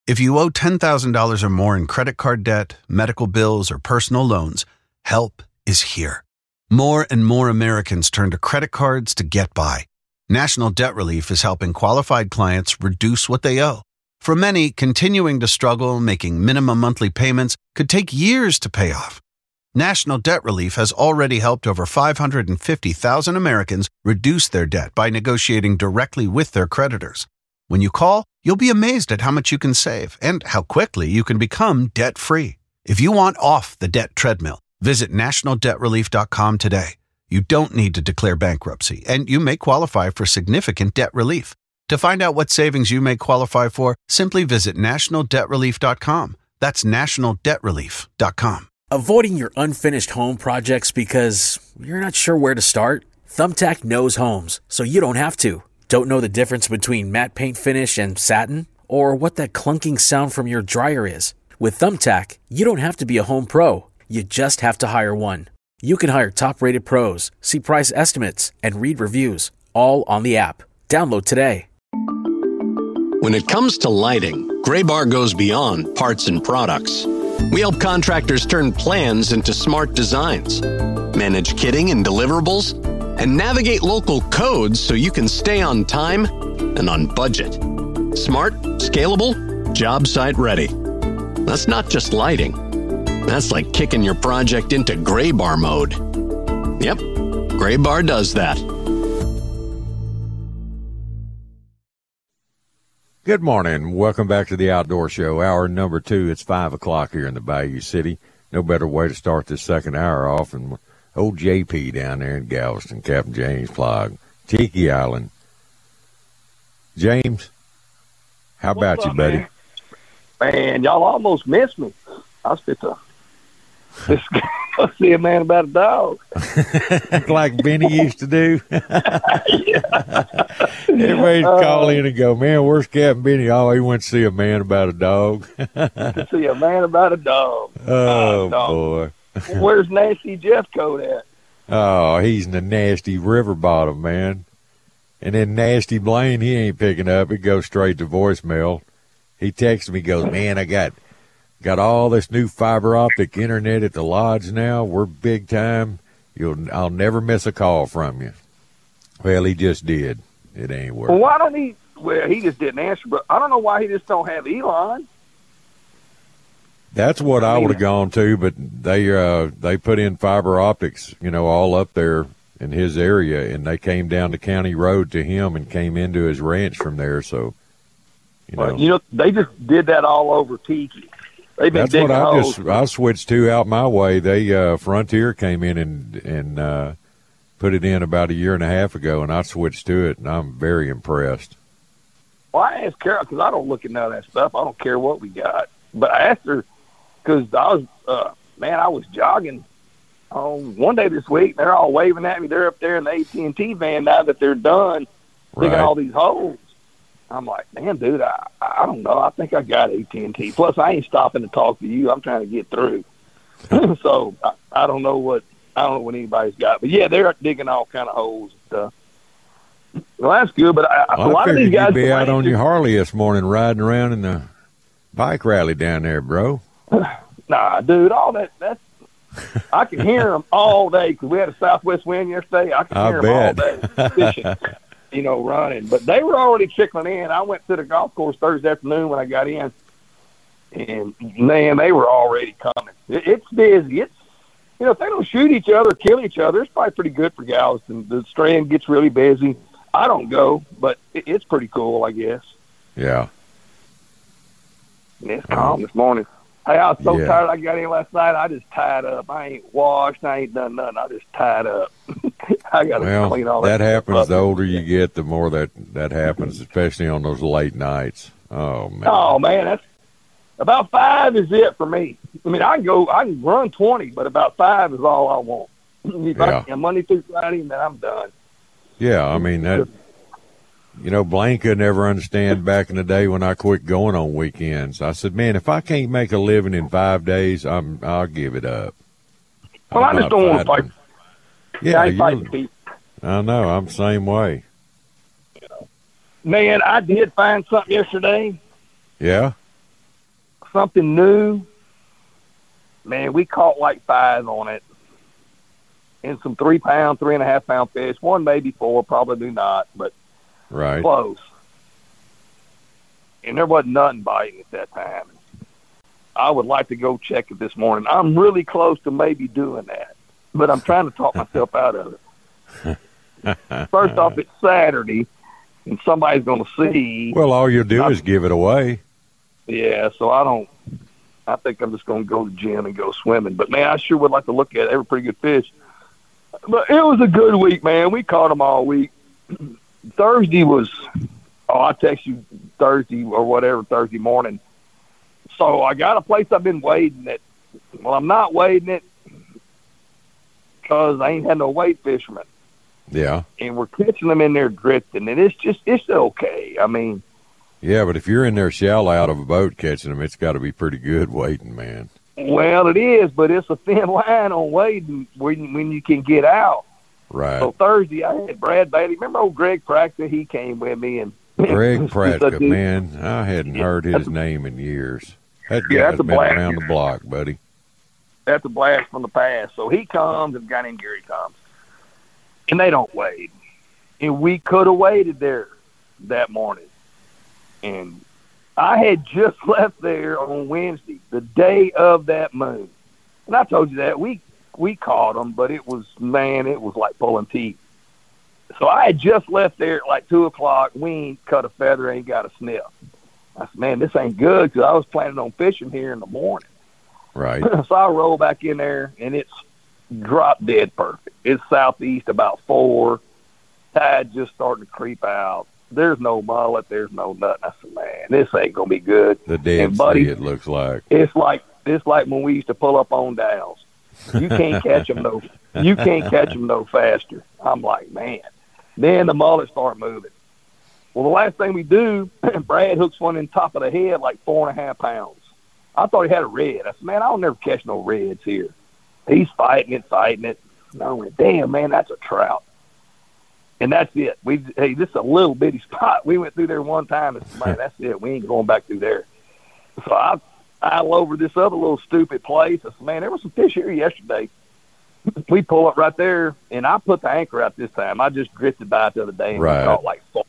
If you owe $10,000 or more in credit card debt, medical bills, or personal loans, help is here. More and more Americans turn to credit cards to get by. National Debt Relief is helping qualified clients reduce what they owe. For many, continuing to struggle making minimum monthly payments could take years to pay off. National Debt Relief has already helped over 550,000 Americans reduce their debt by negotiating directly with their creditors. When you call, you'll be amazed at how much you can save and how quickly you can become debt-free. If you want off the debt treadmill, visit nationaldebtrelief.com today. You don't need to declare bankruptcy, and you may qualify for significant debt relief. To find out what savings you may qualify for, simply visit nationaldebtrelief.com. That's nationaldebtrelief.com. Avoiding your unfinished home projects because you're not sure where to start? Thumbtack knows homes, so you don't have to. Don't know the difference between matte paint finish and satin? Or what that clunking sound from your dryer is? With Thumbtack, you don't have to be a home pro. You just have to hire one. You can hire top-rated pros, see price estimates, and read reviews, all on the app. Download today. When it comes to lighting, Graybar goes beyond parts and products. We help contractors turn plans into smart designs, manage kitting and deliverables, and navigate local codes so you can stay on time and on budget. Smart, scalable, job site ready. That's not just lighting. That's like kicking your project into Graybar mode. Yep, Graybar does that. Good morning. Welcome back to the Outdoor Show. Hour number 2. It's 5 o'clock here in the Bayou City. No better way to start this second hour off than old JP down there in Galveston, Captain James Plog, Tiki Island. James, how about you, buddy? Man, y'all almost missed me. I was fit to go see a man about a dog. Like Benny used to do. Yeah. Everybody'd call in and go, man, where's Captain Benny? Oh, he went to see a man about a dog. To see a man about a dog. Oh, dog. boy. Where's Nasty Jeffcoat at? Oh, he's in the nasty river bottom, man. And then Nasty Blaine, he ain't picking up. It goes straight to voicemail. He texts me, goes, man, I got all this new fiber optic internet at the lodge now. We're big time. I'll never miss a call from you. Well, he just did. It ain't working. Well, why don't he? Well, he just didn't answer, but I don't know why he just don't have Elon. That's what I would have gone to, but they put in fiber optics, all up there in his area, and they came down the county road to him and came into his ranch from there. So, they just did that all over Tiki. They've been that's what I switched to out my way. They Frontier came in and put it in about a year and a half ago, and I switched to it, and I'm very impressed. Well, I asked Carol because I don't look at none of that stuff. I don't care what we got, but I asked her because I was jogging one day this week. They're all waving at me. They're up there in the AT&T van now that they're done digging all these holes. I'm like, man, dude, I don't know. I think I got AT&T. Plus, I ain't stopping to talk to you. I'm trying to get through. So I don't know what anybody's got. But yeah, they're digging all kind of holes and stuff. Well, that's good. But a lot of these guys you'd be out on your Harley this morning, riding around in the bike rally down there, bro. Nah, dude, all that's. I can hear them all day because we had a southwest wind yesterday. I can hear them all day fishing. Running. But they were already trickling in. I went to the golf course Thursday afternoon when I got in, and, man, they were already coming. It's busy. If they don't shoot each other, kill each other, it's probably pretty good for Galveston. The Strand gets really busy. I don't go, but it's pretty cool, I guess. Yeah. And it's calm this morning. Hey, I was so tired. I got in last night. I just tied up. I ain't washed. I ain't done nothing. I just tied up. I got to clean all that. That happens up. The older you get, the more that happens, especially on those late nights. Oh, man. Oh, man. That's about 5 is it for me. I mean, I can run 20, but about 5 is all I want. If I can Monday through Friday, then I'm done. Yeah, I mean, that. Blaine could never understand back in the day when I quit going on weekends. I said, man, if I can't make a living in 5 days, I'll give it up. Well, I just don't want to fight. Yeah, I ain't fighting people. I know. I'm the same way. Man, I did find something yesterday. Yeah? something new, man, we caught like 5 on it. And some 3 pound, 3.5 pound fish. One maybe 4, probably not, but right. Close. And there wasn't nothing biting at that time. I would like to go check it this morning. I'm really close to maybe doing that, but I'm trying to talk myself out of it. First off, it's Saturday, and somebody's going to see. Well, all you'll do is give it away. Yeah, so I think I'm just going to go to the gym and go swimming. But, man, I sure would like to look at it. They were pretty good fish. But it was a good week, man. We caught them all week. Thursday was, I text you Thursday or whatever, Thursday morning. So I got a place I've been wading it. Well, I'm not wading it because I ain't had no weight fishermen. Yeah. And we're catching them in there drifting, and it's okay. I mean. Yeah, but if you're in there shallow out of a boat catching them, it's got to be pretty good wading, man. Well, it is, but it's a thin line on wading when you can get out. Right. So Thursday, I had Brad Bailey. Remember old Greg Pratka? He came with me. And Greg Pratka, man, I hadn't heard his name in years. That guy's been around the block, buddy. That's a blast from the past. So he comes, and a guy named Gary comes. And they don't wade. And we could have waded there that morning. And I had just left there on Wednesday, the day of that moon. And I told you that. We caught them, but it was like pulling teeth. So I had just left there at like 2 o'clock. We ain't cut a feather, ain't got a sniff. I said, man, this ain't good because I was planning on fishing here in the morning. Right. So I roll back in there, and it's drop dead perfect. It's southeast about 4. Tide just starting to creep out. There's no mullet. There's no nothing. I said, man, this ain't going to be good. The Dead Sea, it looks like. It's like when we used to pull up on Dalles. You can't catch them no faster. I'm like, man. Then the mullet start moving. Well, the last thing we do, Brad hooks one in top of the head like 4.5 pounds. I thought he had a red. I said, man, I'll never catch no reds here. He's fighting it. And I went, damn, man, that's a trout. And that's it. This is a little bitty spot. We went through there one time and said, man, that's it. We ain't going back through there. So I over this other little stupid place. I said, man, there was some fish here yesterday. We pull up right there, and I put the anchor out this time. I just drifted by it the other day and we caught like 4.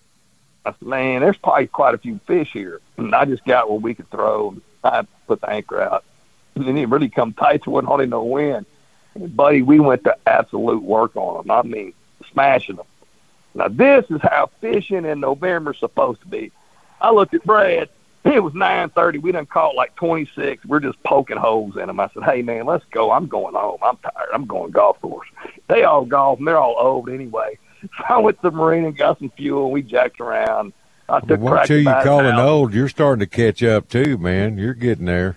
I said, man, there's probably quite a few fish here. And I just got what we could throw, and I put the anchor out. And it really come tight, so it wasn't hardly no wind. And, buddy, we went to absolute work on them. I mean, smashing them. Now, this is how fishing in November is supposed to be. I looked at Brad. It was 9:30. We done caught like 26. We're just poking holes in them. I said, hey, man, let's go. I'm going home. I'm tired. I'm going golf course. They all golf, and they're all old anyway. So I went to the marina and got some fuel, and we jacked around. I took Once you calling old, you're starting to catch up too, man. You're getting there.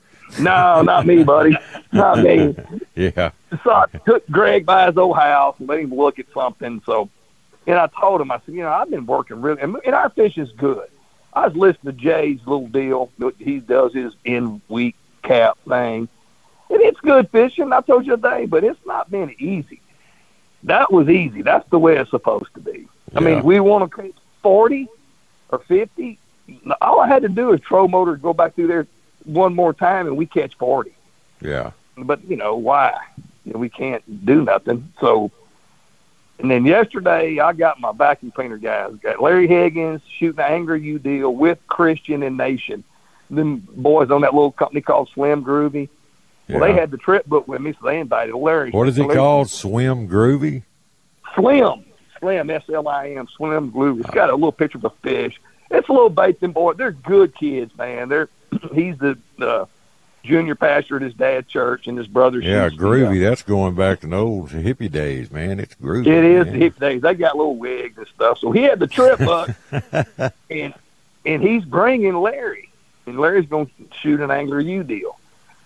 No, not me, buddy. Not me. Yeah. So I took Greg by his old house and let him look at something. So, and I told him, I said, I've been working really, and our fish is good. I was listening to Jay's little deal. He does his in-week cap thing. And it's good fishing, I told you today, but it's not been easy. That was easy. That's the way it's supposed to be. Yeah. I mean, we want to catch 40 or 50. All I had to do is throw motor, go back through there one more time, and we catch 40. Yeah. But, why? We can't do nothing. So, and then yesterday I got my vacuum cleaner guys. Got Larry Higgins shooting the Angry U deal with Christian and Nation. Them boys on that little company called Slim Groovy. Well, they had the trip booked with me, so they invited Larry. What is it called? Swim Groovy? Slim, S-L-I-M, Slim Groovy. It's got a little picture of a fish. It's a little bait. Them boys, they're good kids, man. He's the junior pastor at his dad's church, and his brother. Yeah, Groovy. That's going back to the old hippie days, man. It's groovy. It is the hippie days. They got little wigs and stuff. So he had the trip booked, and he's bringing Larry, and Larry's going to shoot an Angry U deal.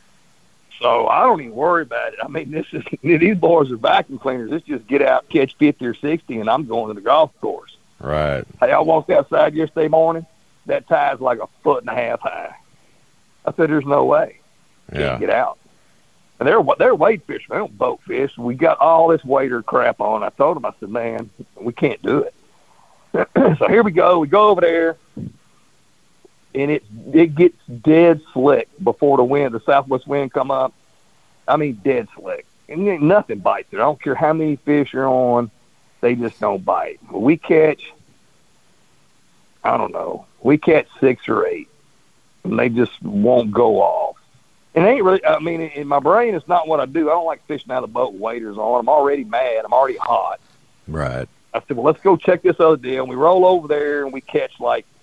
So I don't even worry about it. I mean, these boys are vacuum cleaners. It's just get out, catch 50 or 60, and I'm going to the golf course. Right. Hey, I walked outside yesterday morning. That tide's like 1.5 feet high. I said, there's no way. Can't get out. And they're wade fish. They don't boat fish. We got all this wader crap on. I told them, I said, man, we can't do it. So here we go. We go over there. and it gets dead slick before the southwest wind come up. I mean, dead slick. And nothing bites it. I don't care how many fish are on, they just don't bite. But we catch, I don't know, we catch 6 or 8, and they just won't go off. And it ain't really, I mean, in my brain, it's not what I do. I don't like fishing out of the boat with waders on. I'm already mad. I'm already hot. Right. I said, well, let's go check this other deal. And we roll over there, and we catch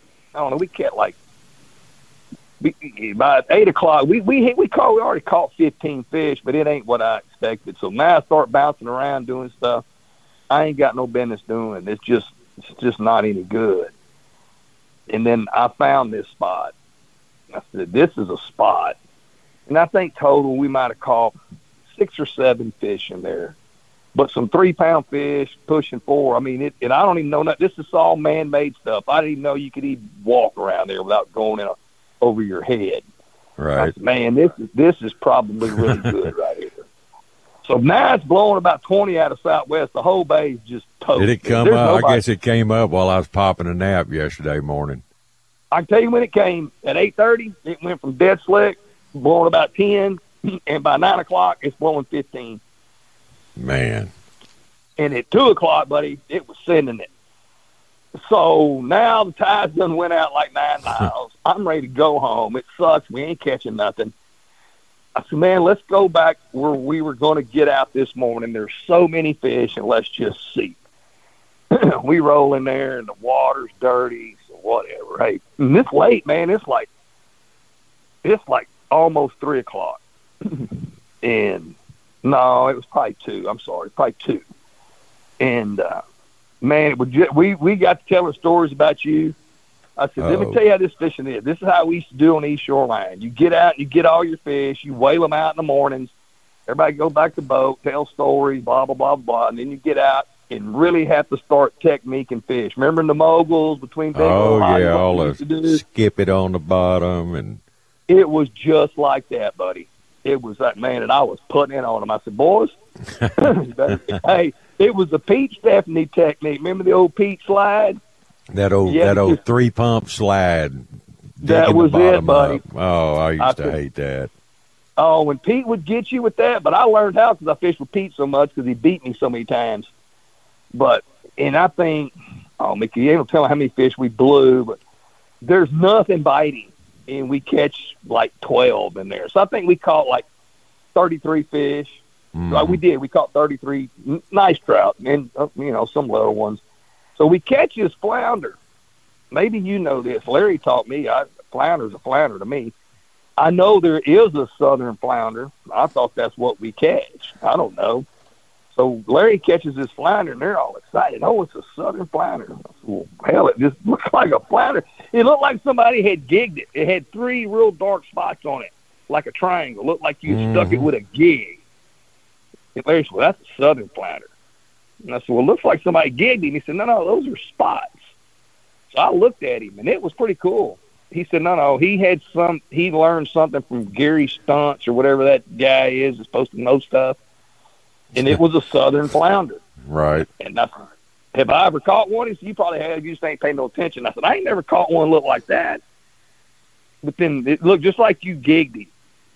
by 8 o'clock, we already caught 15 fish, but it ain't what I expected. So now I start bouncing around doing stuff I ain't got no business doing. It's just not any good. And then I found this spot. I said, this is a spot. And I think total we might have caught 6 or 7 fish in there. But some 3-pound fish pushing 4. I mean, and I don't even know that. This is all man-made stuff. I didn't even know you could even walk around there without going over your head. Right. Said, man, this is probably really good right here. So now it's blowing about 20 out of southwest. The whole bay is just toasted. Did it come up? I guess it came up while I was popping a nap yesterday morning. I can tell you when it came. At 8:30, it went from dead slick, blowing about 10, and by 9 o'clock, it's blowing 15. Man. And at 2 o'clock, buddy, it was sending it. So now the tide's done went out like 9 miles. I'm ready to go home. It sucks. We ain't catching nothing. I said, man, let's go back where we were going to get out this morning. There's so many fish, and let's just see. We roll in there, and the water's dirty, so whatever. Hey, and this late, man, it's like almost 3 o'clock. And no, it was probably 2. I'm sorry, probably 2. And man, we got to telling stories about you. I said, let me tell you how this fishing is. This is how we used to do on the East Shoreline. You get out, you get all your fish, you whale them out in the mornings. Everybody go back to the boat, tell stories, blah, blah, blah, blah. And then you get out and really have to start technique and fish. Remember in the moguls between big all the skip it on the bottom. And it was just like that, buddy. It was like, man, and I was putting it on them. I said, boys, hey, it was the Pete Stephanie technique. Remember the old Pete slide? That old 3-pump slide. That was it, buddy. Up. Oh, I used to hate that. Oh, when Pete would get you with that, but I learned how because I fished with Pete so much because he beat me so many times. And I think, Mickey, you ain't telling how many fish we blew, but there's nothing biting, and we catch like 12 in there. So I think we caught like 33 fish. Mm. Like we did. We caught 33 nice trout and, some little ones. So we catch this flounder. Maybe you know this. Larry taught me. Flounder's a flounder to me. I know there is a southern flounder. I thought that's what we catch. I don't know. So Larry catches this flounder, and they're all excited. Oh, it's a southern flounder. I said, well, hell, it just looks like a flounder. It looked like somebody had gigged it. It had 3 real dark spots on it, like a triangle. It looked like you stuck it with a gig. And Larry said, well, that's a southern flounder. And I said, well, it looks like somebody gigged him. He said, no, those are spots. So I looked at him, and it was pretty cool. He said, no, he learned something from Gary Stuntz or whatever that guy is that's supposed to know stuff. And it was a southern flounder. Right. And I said, have I ever caught one? He said, you probably have. You just ain't paying no attention. I said, I ain't never caught one look like that. But then it looked just like you gigged him.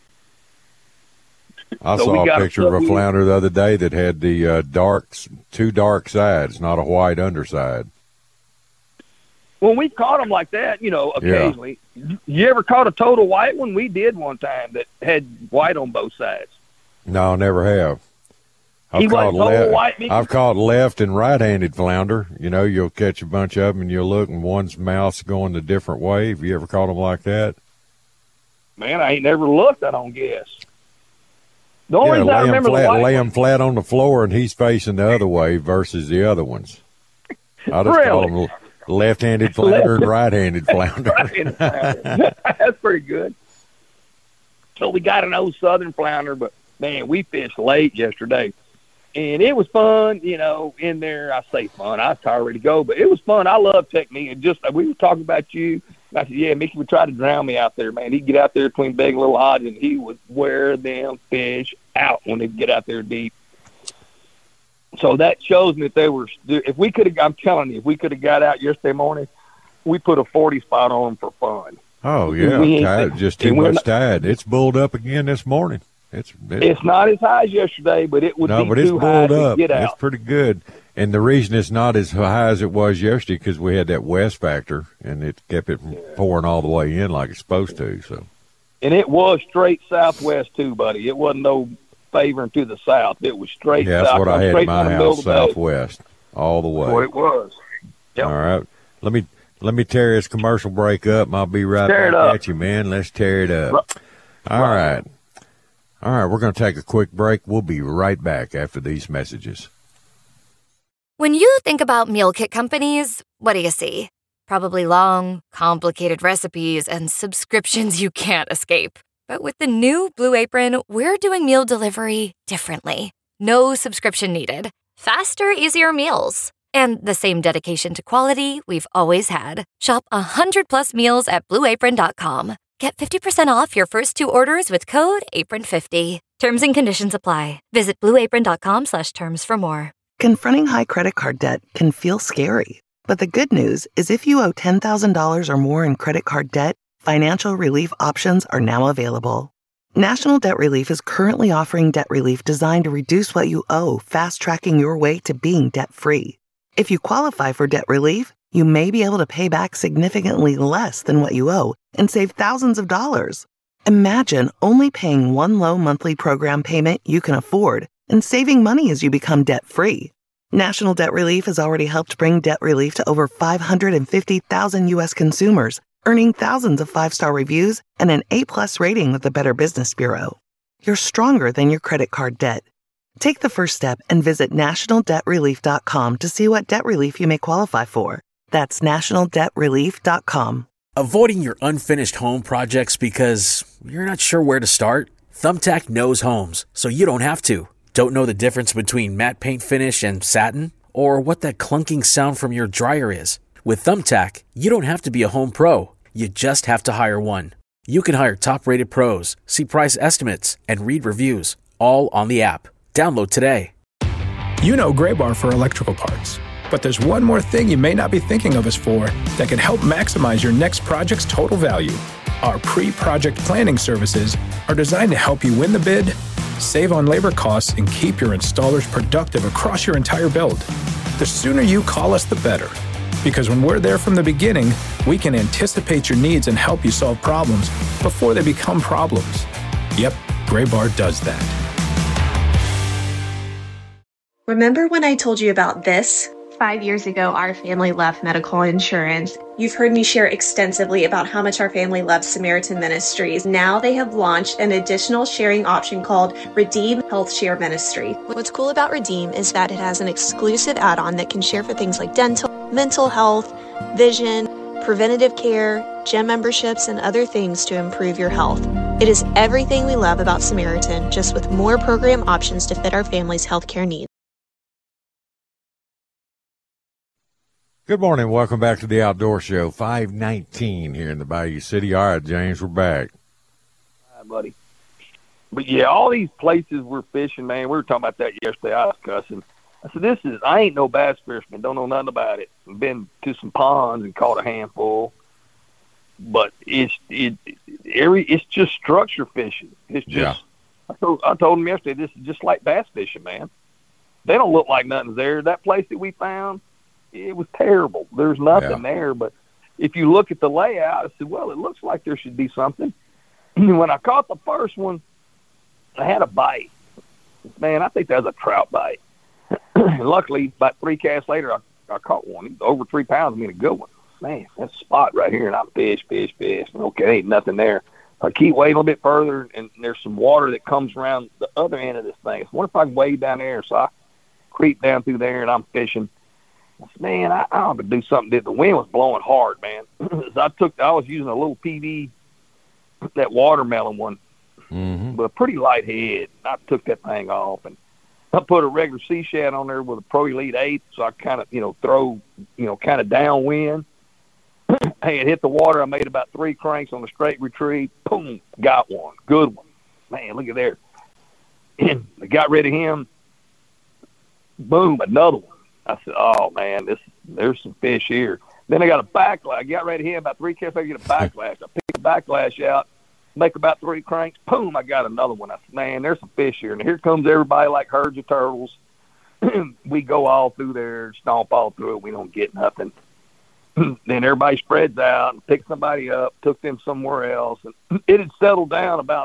I saw a picture of a flounder the other day that had the 2 dark sides, not a white underside. When we caught them like that, occasionally. Yeah. You ever caught a total white one? We did one time that had white on both sides. No, never have. I've caught left and right-handed flounder. You'll catch a bunch of them and you'll look and one's mouth's going a different way. Have you ever caught them like that? Man, I ain't never looked, I don't guess. The only reason I remember lay him flat on the floor and he's facing the other way versus the other ones. I just call them left-handed flounder and right-handed flounder. That's pretty good. So we got an old southern flounder, but, man, we fished late yesterday. And it was fun, in there. I say fun. I was tired ready to go, but it was fun. I love technique. And just we were talking about you. I said, yeah, Mickey would try to drown me out there, man. He'd get out there between big and little odds, and he would wear them fish out when they'd get out there deep. So that shows me that they were – if we could have – I'm telling you, if we could have got out yesterday morning, we put a 40 spot on them for fun. Oh, yeah. Just too much tide. It's bulled up again this morning. It's not as high as yesterday, but it would be but it's too high bulled up. to get out. It's pretty good. And the reason it's not as high as it was yesterday because we had that west factor, and it kept it from pouring all the way in like it's supposed to. So, and it was straight southwest too, buddy. It wasn't no favoring to the south. It was straight south. That's what I had in my house, southwest, all the way. That's what it was. Yep. All right. Let me tear this commercial break up, and I'll be right back at you, man. Let's tear it up. All right. All right, we're going to take a quick break. We'll be right back after these messages. When you think about meal kit companies, what do you see? Probably long, complicated recipes and subscriptions you can't escape. But with the new Blue Apron, we're doing meal delivery differently. No subscription needed. Faster, easier meals. And the same dedication to quality we've always had. Shop 100+ meals at BlueApron.com. Get 50% off your first 2 orders with code APRON50. Terms and conditions apply. Visit BlueApron.com/terms for more. Confronting high credit card debt can feel scary. But the good news is if you owe $10,000 or more in credit card debt, financial relief options are now available. National Debt Relief is currently offering debt relief designed to reduce what you owe, fast-tracking your way to being debt-free. If you qualify for debt relief, you may be able to pay back significantly less than what you owe and save thousands of dollars. Imagine only paying one low monthly program payment you can afford and saving money as you become debt-free. National Debt Relief has already helped bring debt relief to over 550,000 U.S. consumers, earning thousands of 5-star reviews and an A+ rating with the Better Business Bureau. You're stronger than your credit card debt. Take the first step and visit nationaldebtrelief.com to see what debt relief you may qualify for. That's nationaldebtrelief.com. Avoiding your unfinished home projects because you're not sure where to start? Thumbtack knows homes, so you don't have to. Don't know the difference between matte paint finish and satin? Or what that clunking sound from your dryer is? With Thumbtack, you don't have to be a home pro. You just have to hire one. You can hire top-rated pros, see price estimates, and read reviews, all on the app. Download today. You know Graybar for electrical parts, but there's one more thing you may not be thinking of us for that can help maximize your next project's total value. Our pre-project planning services are designed to help you win the bid, save on labor costs, and keep your installers productive across your entire build. The sooner you call us, the better. Because when we're there from the beginning, we can anticipate your needs and help you solve problems before they become problems. Yep, Graybar does that. Remember when I told you about this? 5 years ago, our family left medical insurance. You've heard me share extensively about how much our family loves Samaritan Ministries. Now they have launched an additional sharing option called Redeem Health Share Ministry. What's cool about Redeem is that it has an exclusive add-on that can share for things like dental, mental health, vision, preventative care, gym memberships, and other things to improve your health. It is everything we love about Samaritan, just with more program options to fit our family's healthcare needs. Good morning. Welcome back to the Outdoor Show, 519 here in the Bayou City. All right, James, we're back. Hi, buddy. But, yeah, all these places we're fishing, man, we were talking about that yesterday. I was cussing. I said, I ain't no bass fisherman. Don't know nothing about it. I've been to some ponds and caught a handful. But it's just structure fishing. It's just, yeah. I told him yesterday, this is just like bass fishing, man. They don't look like nothing's there. That place that we found, it was terrible. There's nothing there. But if you look at the layout, I said, well, it looks like there should be something. When I caught the first one, I had a bite. Man, I think that was a trout bite. And luckily, about 3 casts later, I caught one. He was over 3 pounds. I mean, a good one. Man, that spot right here, and I'm fish. Okay, ain't nothing there. I keep wading a little bit further, and there's some water that comes around the other end of this thing. I wonder if I can wade down there. So I creep down through there, and I'm fishing. I said, man, I ought to do something. The wind was blowing hard, man. So I was using a little PV, that watermelon one, but a pretty light head. I took that thing off, and I put a regular sea shad on there with a Pro Elite 8, so I kind of, throw, kind of downwind. Hey, it hit the water. I made about 3 cranks on the straight retrieve. Boom, got one. Good one. Man, look at there. And I got rid of him. Boom, another one. I said, oh, man, there's some fish here. Then I got a backlash. I got rid of him about 3 casts. I get a backlash. I picked backlash out, make about 3 cranks, boom, I got another one. I said, man, there's some fish here. And here comes everybody like herds of turtles. We go all through there, stomp all through it. We don't get nothing. Then everybody spreads out and picks somebody up, took them somewhere else. And it had settled down about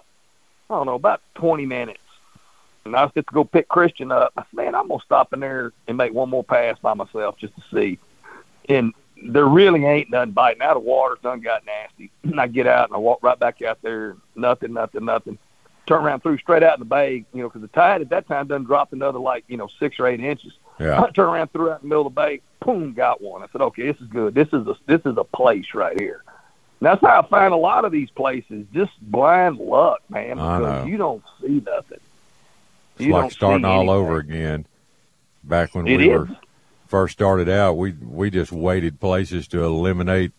20 minutes. And I was just to go pick Christian up. I said, man, I'm going to stop in there and make one more pass by myself just to see. And there really ain't nothing biting. Now the water's done got nasty. And I get out and I walk right back out there. Nothing. Turn around, threw straight out in the bay, because the tide at that time done dropped another 6 or 8 inches. Yeah. I turned around, threw out in the middle of the bay, boom, got one. I said, okay, this is good. This is a place right here. And that's how I find a lot of these places, just blind luck, man, because you don't see nothing. It's like starting all over again. Back when we were first started out, we just waited places to eliminate,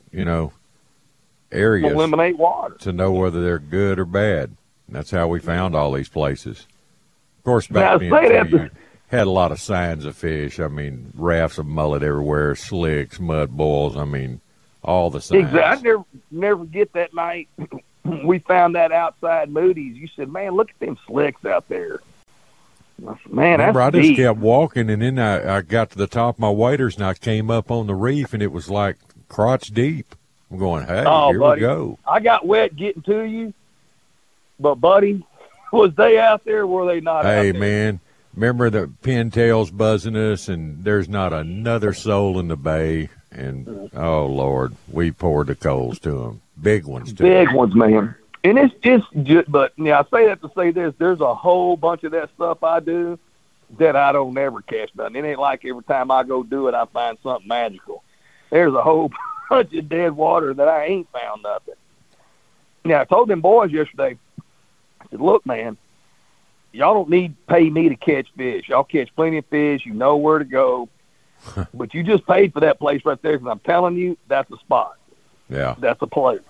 areas. Eliminate water. To know whether they're good or bad. And that's how we found all these places. Of course, back then, you had a lot of signs of fish. I mean, rafts of mullet everywhere, slicks, mud boils. I mean, all the signs. Exactly. I never forget that night we found that outside Moody's. You said, man, look at them slicks out there. I said, man, remember, that's I just deep. kept walking, and then I got to the top of my waders, and I came up on the reef, and it was like crotch deep. I'm going, hey, here buddy, we go. I got wet getting to you, but, buddy, was they out there or were they not out there? Hey, man, remember the pintails buzzing us, and there's not another soul in the bay, and, oh, Lord, we poured the coals to them. Big ones, too. Big ones, man. And it's just, but I say that to say this. There's a whole bunch of that stuff I do that I don't ever catch nothing. It ain't like every time I go do it, I find something magical. There's a whole bunch of dead water that I ain't found nothing. Now, I told them boys yesterday, I said, look, man, y'all don't need to pay me to catch fish. Y'all catch plenty of fish. You know where to go. But you just paid for that place right there because I'm telling you, that's a spot. Yeah. That's a place.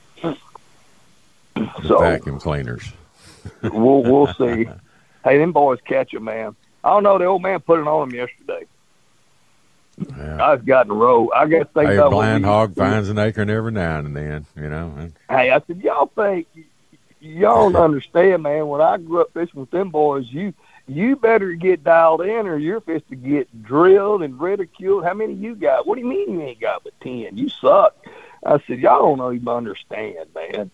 The vacuum cleaners. we'll see. Hey, them boys catch them, man. I don't know. The old man put it on them yesterday. Yeah. I've gotten a row. I guess they a blind hog finds an acorn every now and then, Hey, I said, y'all don't understand, man. When I grew up fishing with them boys, you better get dialed in or your fish to get drilled and ridiculed. How many you got? What do you mean you ain't got but 10? You suck. I said, y'all don't even understand, man.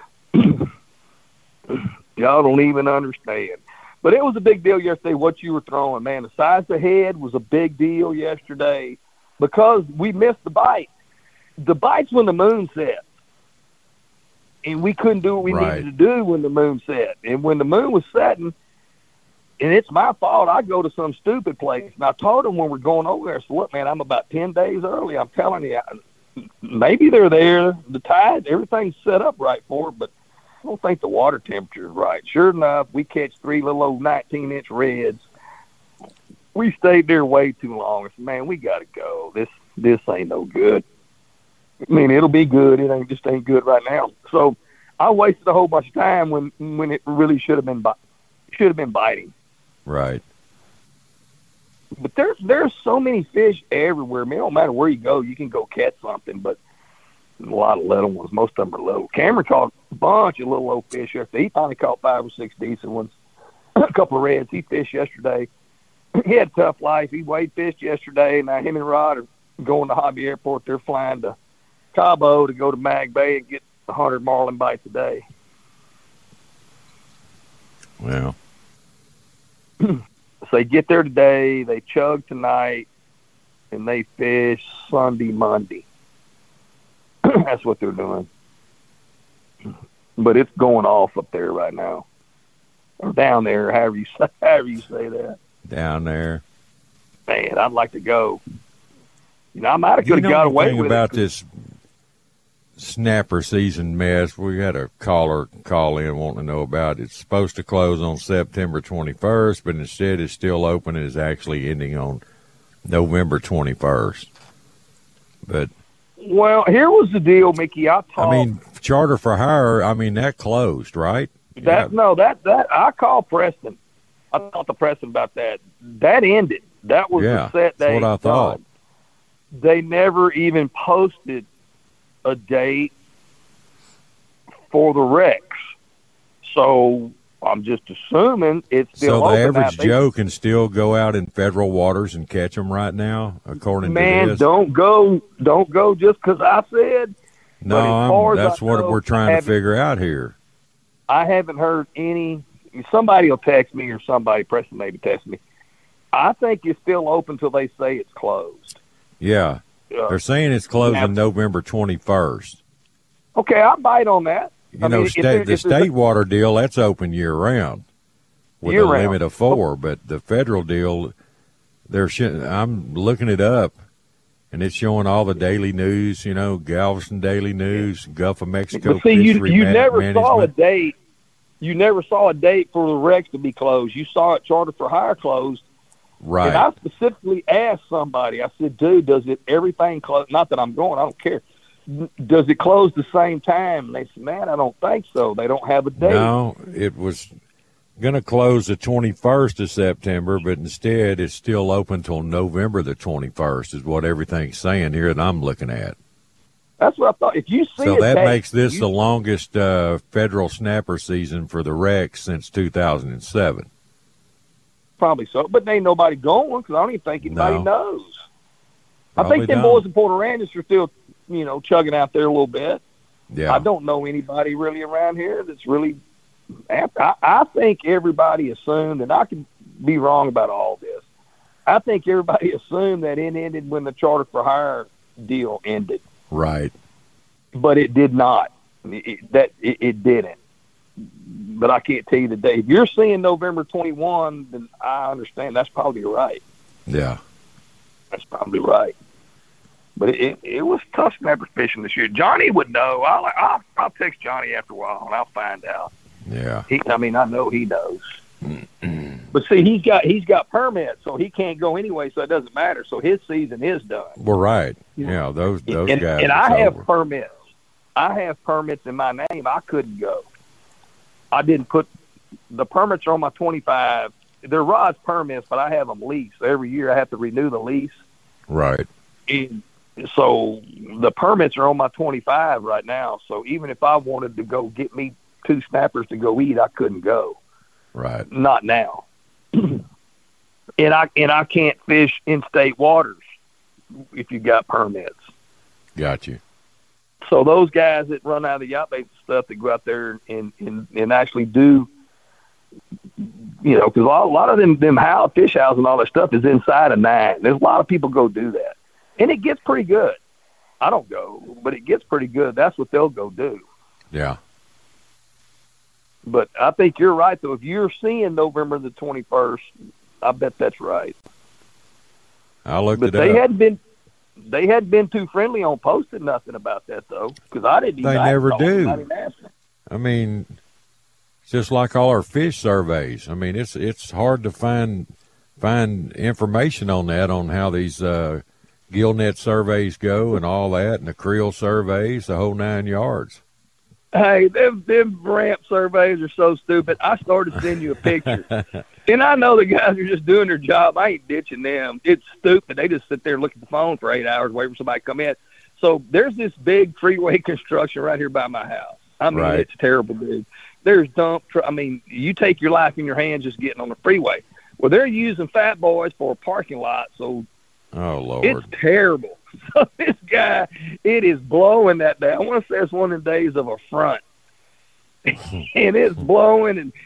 Y'all don't even understand. But it was a big deal yesterday what you were throwing, man. The size of the head was a big deal yesterday because we missed the bite. The bite's when the moon sets. And we couldn't do what we needed to do when the moon set. And when the moon was setting, and it's my fault, I go to some stupid place. And I told them when we're going over there, I said, look, man, I'm about 10 days early. I'm telling you, maybe they're there. The tide, everything's set up right for it, but I don't think the water temperature is right. Sure enough, we catch 3 little old 19-inch reds. We stayed there way too long. I said, man, we got to go. This ain't no good. I mean, it'll be good. It ain't good right now. So I wasted a whole bunch of time when it really should have been biting. Right. But there's so many fish everywhere. I mean, it don't matter where you go, you can go catch something, but a lot of little ones. Most of them are little. Cameron caught a bunch of little old fish yesterday. He finally caught 5 or 6 decent ones. A couple of reds. He fished yesterday. He had a tough life. He weighed fished yesterday. Now him and Rod are going to Hobby Airport. They're flying to Cabo to go to Mag Bay and get 100 marlin bites a day. Well. So they get there today, they chug tonight, and they fish Sunday, Monday. That's what they're doing. But it's going off up there right now. Or down there, however you say that. Down there. Man, I'd like to go. I might have could have got away with about it. This snapper season mess, we had a caller call in wanting to know about it. It's supposed to close on September 21st, but instead it's still open and is actually ending on November 21st. But well, here was the deal, Mickey. I mean, Charter for Hire, that closed, right? That I called Preston. I talked to Preston about that. That ended. That was the set day. That's what I thought. They never even posted a date for the wrecks. So I'm just assuming it's still so the open. average Joe can still go out in federal waters and catch them right now, according to this. Don't go just because I said. No, that's what we're trying to figure out here. I haven't heard any. Somebody will text me, or Preston maybe text me. I think it's still open till they say it's closed. Yeah, they're saying it's closing November 21st. Okay, I'll bite on that. The state water deal, that's open year-round with a limit of 4, but the federal deal, I'm looking it up, and it's showing all the daily news, Galveston Daily News, Gulf of Mexico. But see, you never saw a date. You never saw a date for the wrecks to be closed. You saw it Charter for Hire closed. Right. And I specifically asked somebody, I said, dude, does everything close? Not that I'm going, I don't care. Does it close the same time? And they said, man, I don't think so. They don't have a date. No, it was going to close the 21st of September, but instead it's still open till November the 21st is what everything's saying here that I'm looking at. That's what I thought. If you see so that makes this the longest federal snapper season for the wrecks since 2007. Probably so, but there ain't nobody going because I don't even think anybody knows. Probably I think them boys in Port Aransas are still, chugging out there a little bit. Yeah. I don't know anybody really around here that's really. I think everybody assumed, and I could be wrong about all this. I think everybody assumed that it ended when the Charter for Hire deal ended. Right. But it did not. It didn't. But I can't tell you the date. If you're seeing November 21, then I understand that's probably right. Yeah. That's probably right. But it was tough snapper fishing this year. Johnny would know. I'll text Johnny after a while, and I'll find out. Yeah. I know he knows. But see, he's got permits, so he can't go anyway, so it doesn't matter. So his season is done. Well, right. Yeah, those guys. And I have permits. I have permits in my name. I couldn't go. I didn't put the permits are on my 25. They're Rod's permits, but I have them leased. Every year I have to renew the lease. Right. And so the permits are on my 25 right now. So even if I wanted to go get me 2 snappers to go eat, I couldn't go. Right. Not now. and I can't fish in state waters if you got permits. Got you. So those guys that run out of the yacht bait stuff that go out there and actually do, because a lot of them fish houses and all that stuff is inside of 9. There's a lot of people go do that, and it gets pretty good. I don't go, but it gets pretty good. That's what they'll go do. Yeah. But I think you're right, though. If you're seeing November the 21st, I bet that's right. I looked it up. They hadn't been too friendly on posting nothing about that, though, because I didn't even. They never do. I mean, it's just like all our fish surveys. I mean, it's hard to find information on that, on how these gillnet surveys go and all that, and the creel surveys, the whole 9 yards. Hey, them ramp surveys are so stupid. I started sending you a picture. And I know the guys are just doing their job. I ain't ditching them. It's stupid. They just sit there and look at the phone for 8 hours waiting for somebody to come in. So there's this big freeway construction right here by my house. I mean, It's terrible big. There's you take your life in your hands just getting on the freeway. Well, they're using Fat Boys for a parking lot, so oh, Lord. It's terrible. So this guy, it is blowing that day. I want to say it's one of the days of a front. And it's blowing, and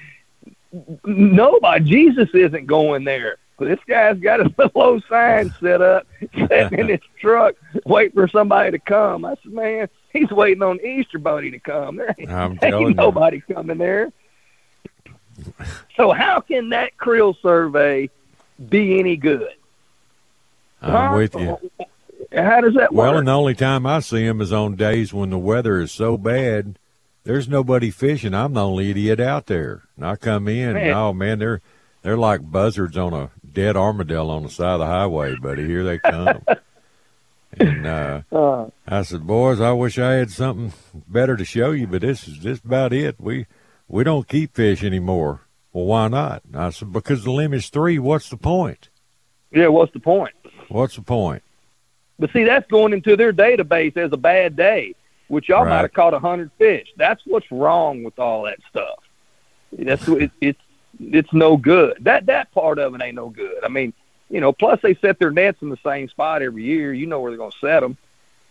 Jesus isn't going there. But this guy's got a low sign set up, sitting in his truck, waiting for somebody to come. I said, man, he's waiting on the Easter Bunny to come. There ain't nobody coming there. So how can that creel survey be any good? I'm with you. How does that work? Well, and the only time I see them is on days when the weather is so bad, there's nobody fishing. I'm the only idiot out there. And I come in, and they're like buzzards on a dead armadillo on the side of the highway, buddy. Here they come. And I said, boys, I wish I had something better to show you, but this is just about it. We don't keep fish anymore. Well, why not? I said, because the limit's 3. What's the point? Yeah, what's the point? What's the point? But see, that's going into their database as a bad day. which y'all might have caught 100 fish. That's what's wrong with all that stuff. That's it's no good. That part of it ain't no good. I mean, plus they set their nets in the same spot every year. You know where they're going to set them.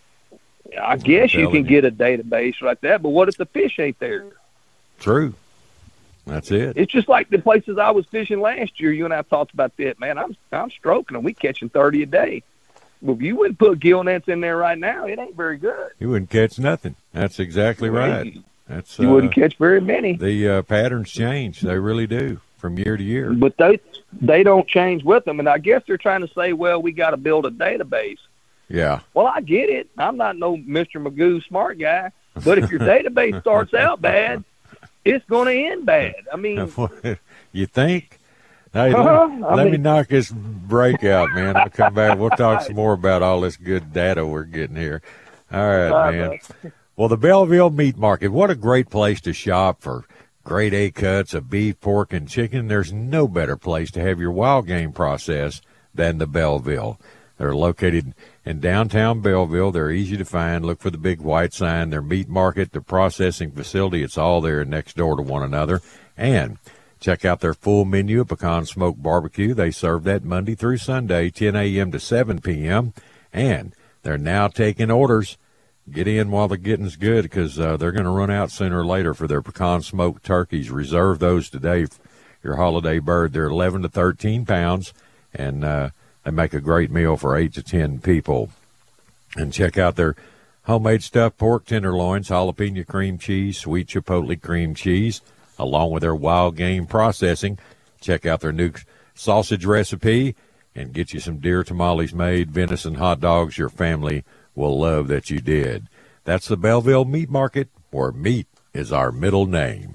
I guess you can get a database like that, but what if the fish ain't there? True. That's it. It's just like the places I was fishing last year. You and I talked about that. Man, I'm stroking them. We catching 30 a day. Well, if you wouldn't put gill nets in there right now, it ain't very good. You wouldn't catch nothing. That's exactly right. You wouldn't catch very many. The patterns change. They really do from year to year. But they don't change with them. And I guess they're trying to say, well, we got to build a database. Yeah. Well, I get it. I'm not no Mr. Magoo smart guy. But if your database starts out bad, it's going to end bad. I mean. You think? Hey, let me knock this break out, man. I'll come back. We'll talk some more about all this good data we're getting here. All right, man. Well, the Belleville Meat Market, what a great place to shop for grade A cuts of beef, pork, and chicken. There's no better place to have your wild game processed than the Belleville. They're located in downtown Belleville. They're easy to find. Look for the big white sign. Their meat market, their processing facility, it's all there next door to one another. And check out their full menu of Pecan Smoked Barbecue. They serve that Monday through Sunday, 10 a.m. to 7 p.m. And they're now taking orders. Get in while the getting's good because they're going to run out sooner or later for their pecan smoked turkeys. Reserve those today for your holiday bird. They're 11 to 13 pounds, and they make a great meal for 8 to 10 people. And check out their homemade stuffed pork tenderloins, jalapeno cream cheese, sweet chipotle cream cheese, along with their wild game processing. Check out their new sausage recipe and get you some deer tamales made, venison hot dogs. Your family will love that you did. That's the Belleville Meat Market, where meat is our middle name.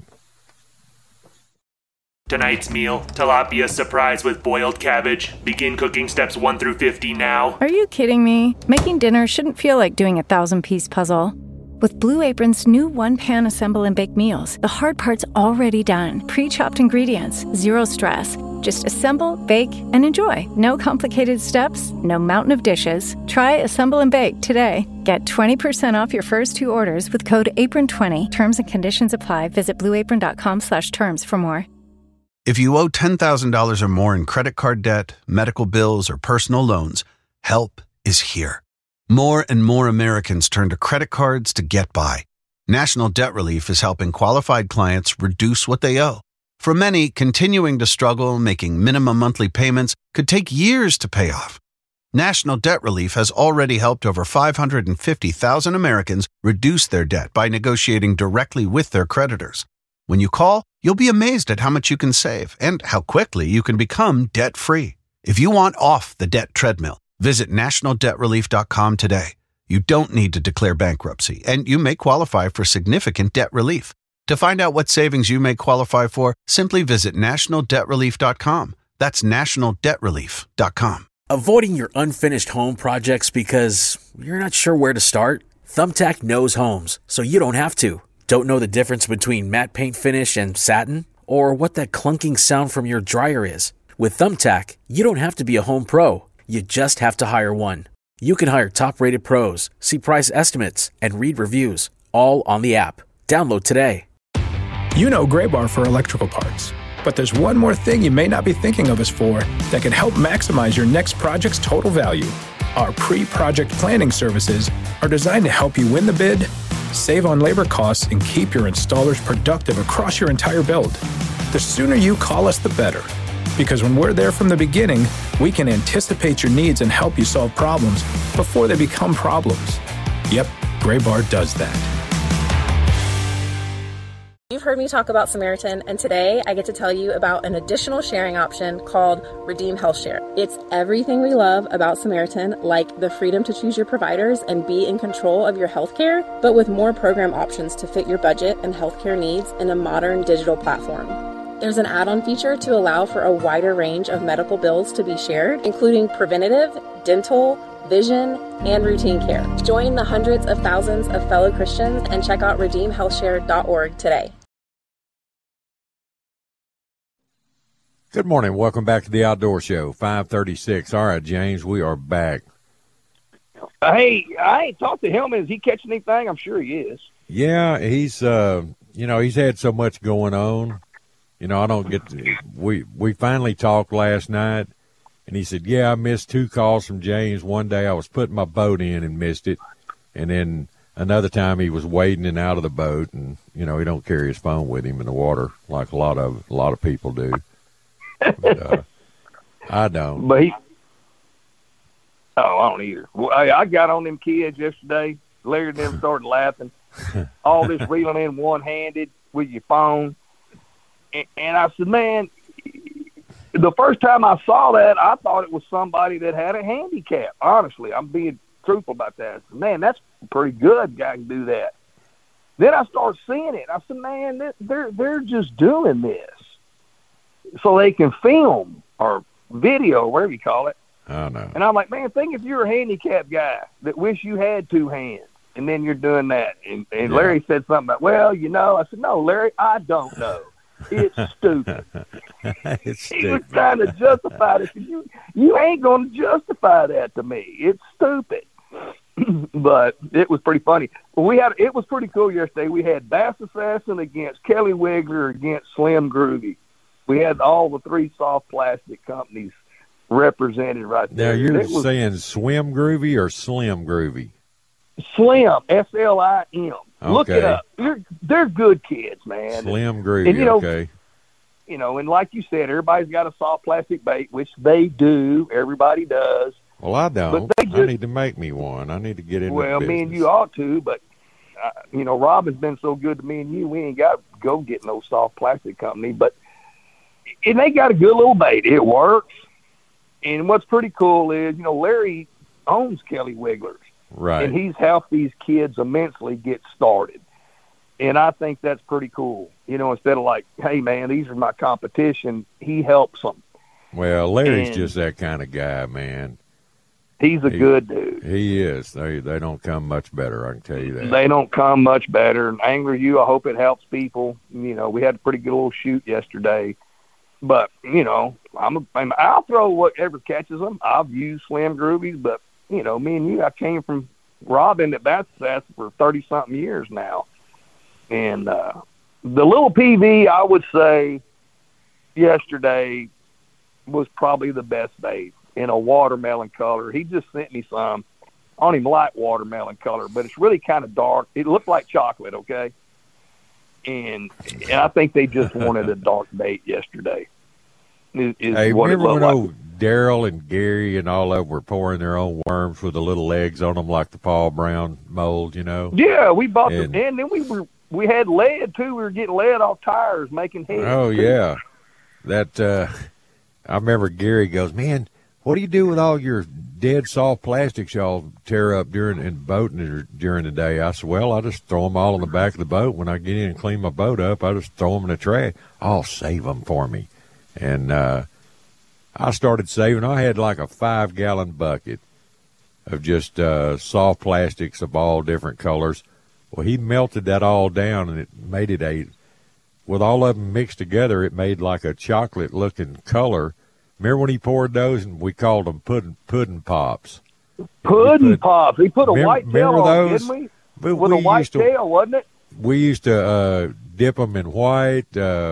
Tonight's meal, tilapia surprise with boiled cabbage. Begin cooking steps 1 through 50 now. Are you kidding me? Making dinner shouldn't feel like doing a 1,000-piece puzzle. With Blue Apron's new one-pan assemble and bake meals, the hard part's already done. Pre-chopped ingredients, zero stress. Just assemble, bake, and enjoy. No complicated steps, no mountain of dishes. Try Assemble and Bake today. Get 20% off your first 2 orders with code APRON20. Terms and conditions apply. Visit blueapron.com/terms for more. If you owe $10,000 or more in credit card debt, medical bills, or personal loans, help is here. More and more Americans turn to credit cards to get by. National Debt Relief is helping qualified clients reduce what they owe. For many, continuing to struggle making minimum monthly payments could take years to pay off. National Debt Relief has already helped over 550,000 Americans reduce their debt by negotiating directly with their creditors. When you call, you'll be amazed at how much you can save and how quickly you can become debt-free. If you want off the debt treadmill, visit nationaldebtrelief.com today. You don't need to declare bankruptcy, and you may qualify for significant debt relief. To find out what savings you may qualify for, simply visit nationaldebtrelief.com. That's nationaldebtrelief.com. Avoiding your unfinished home projects because you're not sure where to start? Thumbtack knows homes, so you don't have to. Don't know the difference between matte paint finish and satin? Or what that clunking sound from your dryer is? With Thumbtack, you don't have to be a home pro. You just have to hire one. You can hire top-rated pros, see price estimates, and read reviews, all on the app. Download today. You know Graybar for electrical parts, but there's one more thing you may not be thinking of us for that can help maximize your next project's total value. Our pre-project planning services are designed to help you win the bid, save on labor costs, and keep your installers productive across your entire build. The sooner you call us, the better. Because when we're there from the beginning, we can anticipate your needs and help you solve problems before they become problems. Yep, Graybar does that. You've heard me talk about Samaritan, and today I get to tell you about an additional sharing option called Redeem Health Share. It's everything we love about Samaritan, like the freedom to choose your providers and be in control of your healthcare, but with more program options to fit your budget and healthcare needs in a modern digital platform. There's an add-on feature to allow for a wider range of medical bills to be shared, including preventative, dental, vision, and routine care. Join the hundreds of thousands of fellow Christians and check out redeemhealthshare.org today. Good morning. Welcome back to the Outdoor Show, 536. All right, James, we are back. Hey, I ain't talked to him. Is he catching anything? I'm sure he is. Yeah, he's he's had so much going on. I don't get to, we finally talked last night, and he said, yeah, I missed 2 calls from James. One day I was putting my boat in and missed it, and then another time he was wading in out of the boat, and he don't carry his phone with him in the water like a lot of people do. But, I don't. But I don't either. Well, I got on them kids yesterday. Larry and them started laughing. All this reeling in one-handed with your phone. And I said, man, the first time I saw that, I thought it was somebody that had a handicap. Honestly, I'm being truthful about that. I said, man, that's pretty good. Guy can do that. Then I started seeing it. I said, man, they're just doing this so they can film or video, whatever you call it. I know. And I'm like, man, think if you're a handicapped guy that wish you had 2 hands, and then you're doing that. And Larry said something about, well, I said, no, Larry, I don't know. It's stupid. He was trying to justify it. You ain't going to justify that to me. It's stupid. But it was pretty funny. It was pretty cool yesterday. We had Bass Assassin against Kelly Wiggler against Slim Groovy. We had all the 3 soft plastic companies represented right there. Now, you're saying Swim Groovy or Slim Groovy? Slim, S-L-I-M. Okay. Look it up. They're good kids, man. Slim Groovy, and, okay. And like you said, everybody's got a soft plastic bait, which they do. Everybody does. Well, I don't. I need to make me one. I need to get into Well, business. me and you ought to, but, Robin's been so good to me and you, we ain't got to go get no soft plastic company. And they got a good little bait. It works. And what's pretty cool is, Larry owns Kelly Wigglers. Right. And he's helped these kids immensely get started. And I think that's pretty cool. Instead of like, hey, man, these are my competition, he helps them. Well, Larry's just that kind of guy, man. He's a good dude. He is. They don't come much better, I can tell you that. They don't come much better. And Angler U, I hope it helps people. We had a pretty good little shoot yesterday. But, I'll throw whatever catches them. I've used Slim Groovies, but, me and you, I came from Robin at Bass Assassin for 30-something years now. And the little PV, I would say, yesterday was probably the best bait in a watermelon color. He just sent me some. I don't even like watermelon color, but it's really kind of dark. It looked like chocolate, okay? And I think they just wanted a dark bait yesterday. Hey, remember when old Daryl and Gary and all of them were pouring their own worms with the little legs on them like the Paul Brown mold, Yeah, we bought them. And then we had lead, too. We were getting lead off tires, making heads. Oh, yeah. That, I remember Gary goes, man, what do you do with all your dead soft plastics y'all tear up during boating during the day? I said, well, I just throw them all in the back of the boat. When I get in and clean my boat up, I just throw them in the trash. I'll save them for me. And I started saving. I had like a 5-gallon bucket of just soft plastics of all different colors. Well, he melted that all down, and it made it with all of them mixed together, it made like a chocolate-looking color. Remember when he poured those, and we called them pudding pops? Pudding pops. He put a white tail on, didn't we? With a white tail, wasn't it? We used to dip them in white,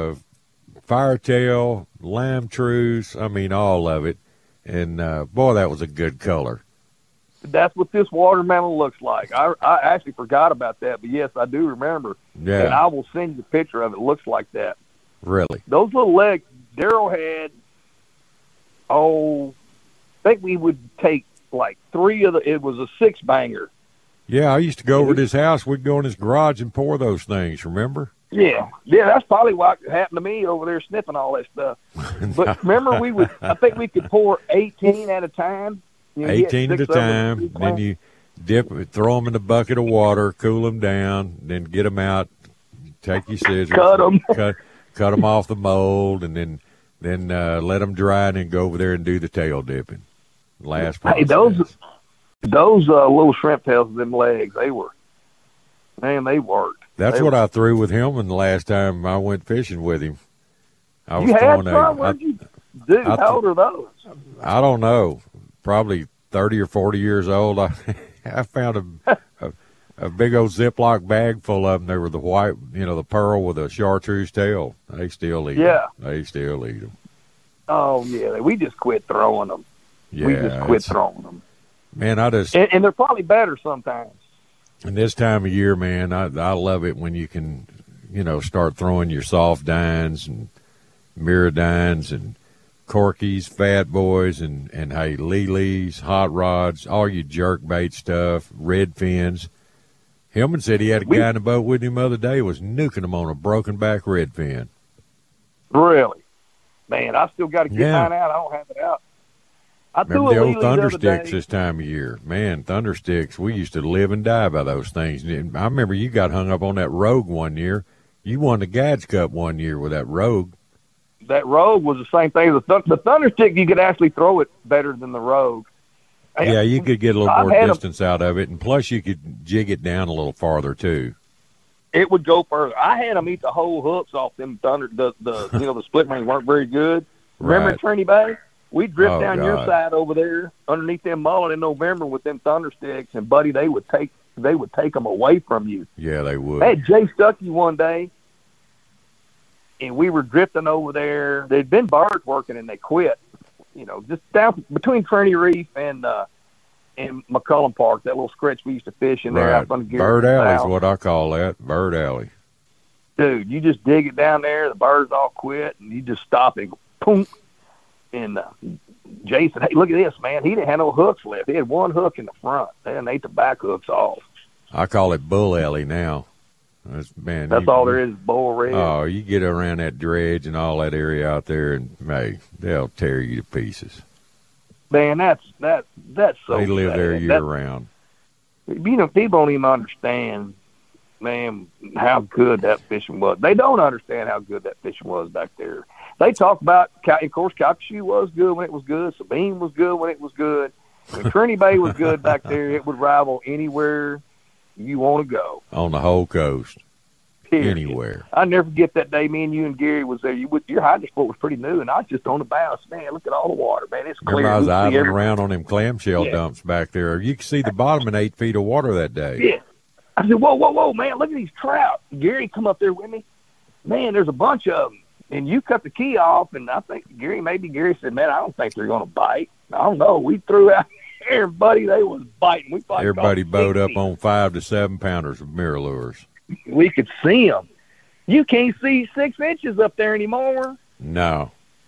firetail, lime truce, all of it. And, boy, that was a good color. That's what this watermelon looks like. I actually forgot about that, but, yes, I do remember. Yeah. And I will send you a picture of it. It looks like that. Really? Those little legs, Daryl had, I think we would take like 3 of it was a 6-banger. Yeah, I used to go over to his house. We'd go in his garage and pour those things, remember? Yeah, that's probably what happened to me over there sniffing all that stuff. But remember, I think we could pour 18 at a time. 18 at a time. Then you throw them in a bucket of water, cool them down, then get them out, take your scissors, cut them, cut them off the mold, and then let them dry, and then go over there and do the tail dipping. Last process. Hey, those little shrimp tails, them legs, they worked. That's what I threw with him, and the last time I went fishing with him. You had some? What did you do? How old are those? I don't know. Probably 30 or 40 years old, I found a big old Ziploc bag full of them. They were the white, the pearl with a chartreuse tail. They still eat them. Yeah. They still eat them. Oh, yeah. We just quit throwing them. Yeah, we just quit throwing them. Man, I just... And they're probably better sometimes. And this time of year, man, I love it when you can, start throwing your soft dines and Miradines and Corkies, Fat Boys, and hey, Lees, Hot Rods, all your jerk bait stuff, red fins. Hillman said he had a guy in the boat with him the other day was nuking them on a broken back red fin. Really? Man, I still got to get mine out. I don't have it out. Remember the old thunder sticks this time of year? Man, thunder sticks, we used to live and die by those things. I remember you got hung up on that Rogue one year. You won the Gads Cup one year with that Rogue. That Rogue was the same thing. The thunder stick, you could actually throw it better than the Rogue. Yeah, you could get a little more distance out of it, and plus you could jig it down a little farther too. It would go further. I had them eat the whole hooks off them thunder. The split rings weren't very good. Remember in Trinity Bay? We'd drift down your side over there underneath them mullet in November with them thunder sticks, and buddy, they would take them away from you. Yeah, they would. I had Jay Stuckey one day, and we were drifting over there. There'd been birds working, and they quit. Just down between Trinity Reef and McCullum Park, that little stretch we used to fish in there. Out on the Bird Alley is what I call that. Bird Alley. Dude, you just dig it down there. The birds all quit, and you just stop it. Boom. And Jay said, hey, look at this, man. He didn't have no hooks left. He had one hook in the front. They ate the back hooks off. I call it Bull Alley now. That's all there is, Bull Red. Oh, you get around that dredge and all that area out there, and, hey, they'll tear you to pieces. Man, that's so They live sad. there year-round. People don't even understand, man, how good that fishing was. They don't understand how good that fishing was back there. They talk about, of course, Calcasieu was good when it was good. Sabine was good when it was good. When Trinity Bay was good back there, it would rival anywhere you want to go. On the whole coast. Period. Anywhere. I never forget that day me and you and Gary was there. Your hydro sport was pretty new, and I was just on the bow. Man, look at all the water, man. It's clear. Remember I was idling around on them clamshell dumps back there. You could see the bottom in 8 feet of water that day. Yeah. I said, whoa, man, look at these trout. Gary come up there with me. Man, there's a bunch of them. And you cut the key off, and I think Gary said, man, I don't think they're going to bite. I don't know. We threw out there, buddy. They was biting. Everybody bowed up on 5 to 7 pounders of MirrOlures. We could see them. You can't see 6 inches up there anymore. No,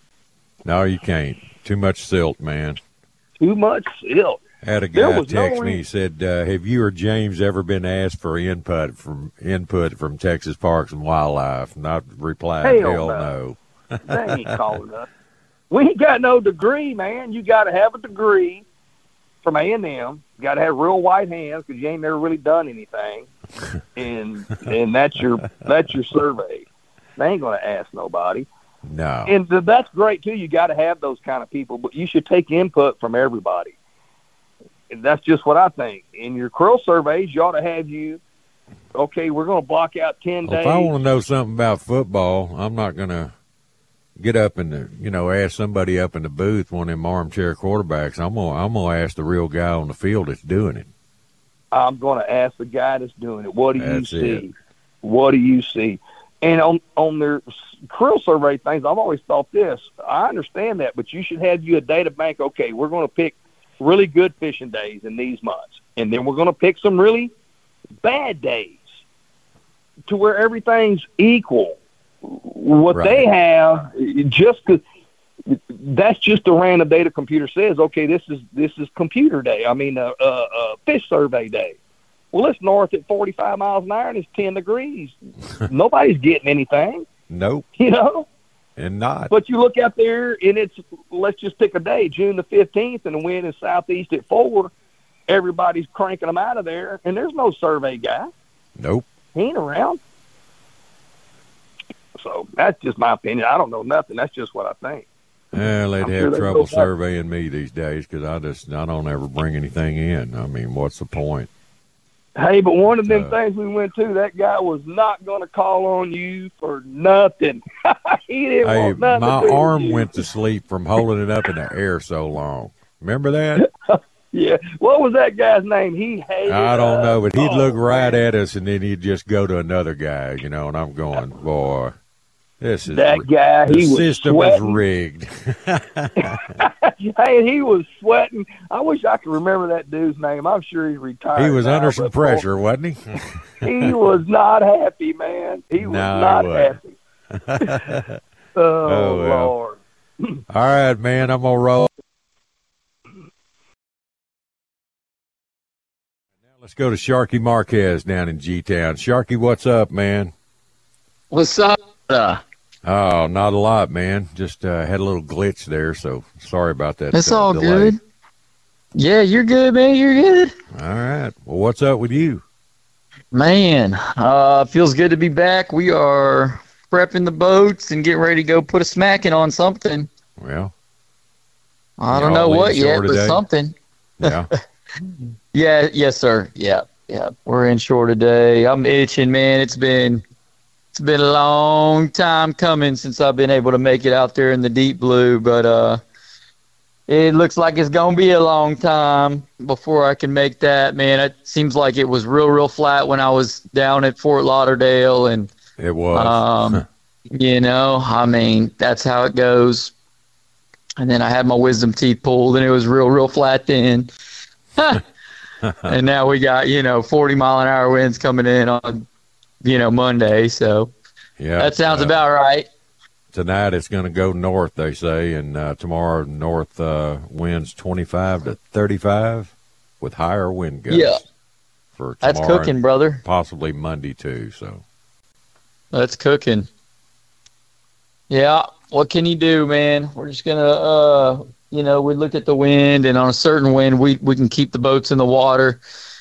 you can't. Too much silt, man. Too much silt. Had a guy text me. He said, "Have you or James ever been asked for input from Texas Parks and Wildlife?" And I replied, "Hell no." They ain't calling us. We ain't got no degree, man. You got to have a degree from A&M. You got to have real white hands because you ain't never really done anything, and that's your survey. They ain't going to ask nobody. No. And that's great too. You got to have those kind of people, but you should take input from everybody. And that's just what I think. In your krill surveys, you ought to have okay, we're going to block out 10 days. If I want to know something about football, I'm not going to get up and, ask somebody up in the booth, one of them armchair quarterbacks. I'm gonna ask the real guy on the field that's doing it. I'm going to ask the guy that's doing it. What do you see? What do you see? And on their krill survey things, I've always thought this. I understand that, but you should have a data bank. Okay, we're going to pick really good fishing days in these months, and then we're going to pick some really bad days to where everything's equal. What they have, that's just the random data computer says. Okay, this is computer day. I mean, fish survey day. Well, it's north at 45 miles an hour and it's 10 degrees. Nobody's getting anything. Nope. And not. But you look out there, and let's just pick a day, June the 15th, and the wind is southeast at 4. Everybody's cranking them out of there, and there's no survey guy. Nope. He ain't around. So that's just my opinion. I don't know nothing. That's just what I think. Yeah, they'd have trouble surveying me these days because I don't ever bring anything in. I mean, what's the point? Hey, but one of them things we went to, that guy was not going to call on you for nothing. He didn't want nothing. My arm went to sleep from holding it up in the air so long. Remember that? Yeah. What was that guy's name? He hated I don't know, but he'd look right man. at us, and then he'd just go to another guy, and I'm going, boy, this is that guy. The he was system sweating. is rigged. Hey, he was sweating. I wish I could remember that dude's name. I'm sure he's retired. He was now, under some pressure, wasn't he? He was not happy, man. He was not happy. Oh, well. Lord. All right, man, I'm going to roll. Now let's go to Sharky Marquez down in G-Town. Sharky, what's up, man? What's up? Oh, not a lot, man. Just had a little glitch there, so sorry about that. It's all delay. good. Yeah, you're good, man. You're good. All right. Well, what's up with you? Man, feels good to be back. We are prepping the boats and getting ready to go put a smacking on something. Well, I don't know what yet, but today? something. Yeah. Yes, sir. Yeah. We're inshore today. I'm itching, man. It's been a long time coming since I've been able to make it out there in the deep blue, but it looks like it's going to be a long time before I can make that, man. It seems like it was real flat when I was down at Fort Lauderdale, and it was. I mean, that's how it goes. And then I had my wisdom teeth pulled, and it was real flat then. And now we got, 40-mile-an-hour winds coming in on, Monday. So yeah, that sounds about right. Tonight it's going to go north, they say, and tomorrow north winds 25 to 35 with higher wind gusts. Yeah. For tomorrow, that's cooking, brother. Possibly Monday, too. So that's cooking. Yeah. What can you do, man? We're just going to, we look at the wind, and on a certain wind, we can keep the boats in the water.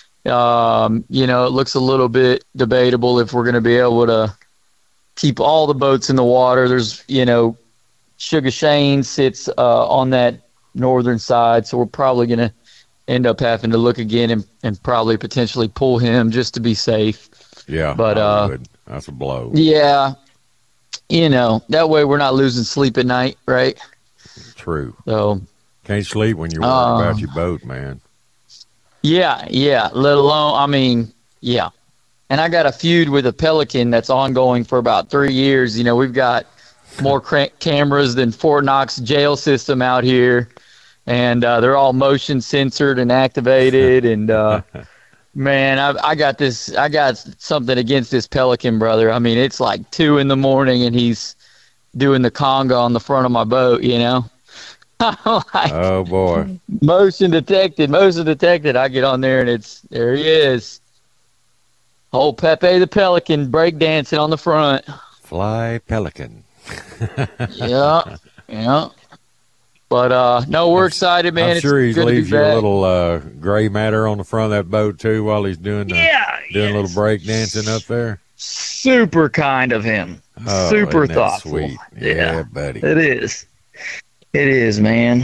It looks a little bit debatable if we're going to be able to keep all the boats in the water. There's, Sugar Shane sits on that northern side, so we're probably going to end up having to look again and probably potentially pull him just to be safe. Yeah, but that's a blow. Yeah, that way we're not losing sleep at night, right? True. So can't sleep when you're worried about your boat, man. Yeah. Let alone, yeah. And I got a feud with a Pelican that's ongoing for about 3 years. We've got more cameras than Fort Knox jail system out here, and they're all motion censored and activated. And man, I got something against this Pelican, brother. It's like 2 a.m, and he's doing the conga on the front of my boat. Like, oh boy! Motion detected. I get on there, and there he is. Old Pepe the Pelican breakdancing on the front. Fly Pelican. Yeah. But no, we're excited, man. I'm sure he leaves you back. a little gray matter on the front of that boat too while he's doing a little break dancing up there. Super kind of him. Oh, super isn't that thoughtful. Sweet. Yeah, buddy. It is, man.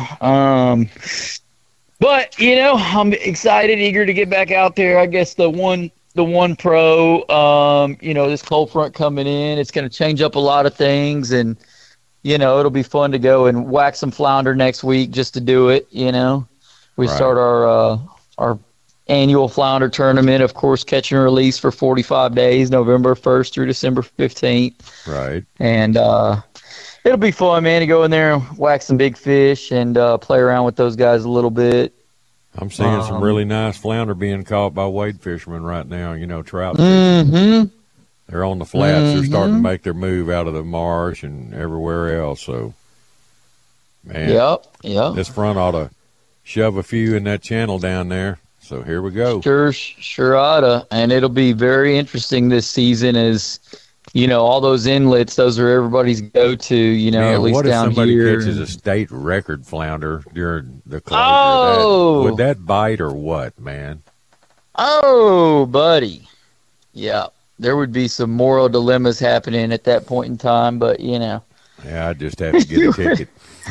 But I'm excited, eager to get back out there. I guess the one pro, this cold front coming in, it's going to change up a lot of things, and it'll be fun to go and whack some flounder next week just to do it. We start our annual flounder tournament, of course, catch and release for 45 days, November 1st through December 15th. Right. And it'll be fun, man, to go in there and whack some big fish and play around with those guys a little bit. I'm seeing some really nice flounder being caught by wade fishermen right now, trout fishing. Mm-hmm. They're on the flats. They're starting to make their move out of the marsh and everywhere else. So, man, yep. This front ought to shove a few in that channel down there. So here we go. Sure oughta. And it'll be very interesting this season as, all those inlets, those are everybody's go-to, Man, at least what if down somebody here. catches a state record flounder during the closure of that? Would that bite or what, man? Oh, buddy. Yeah. There would be some moral dilemmas happening at that point in time, but, Yeah, I just have to get a ticket.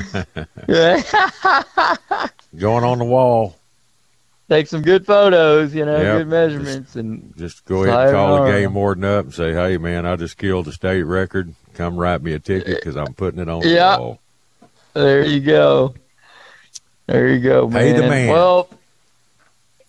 Going on the wall. Take some good photos, good measurements. And just go ahead and call the game warden up and say, hey, man, I just killed a state record. Come write me a ticket because I'm putting it on the wall. There you go. Man. Pay the man. Well,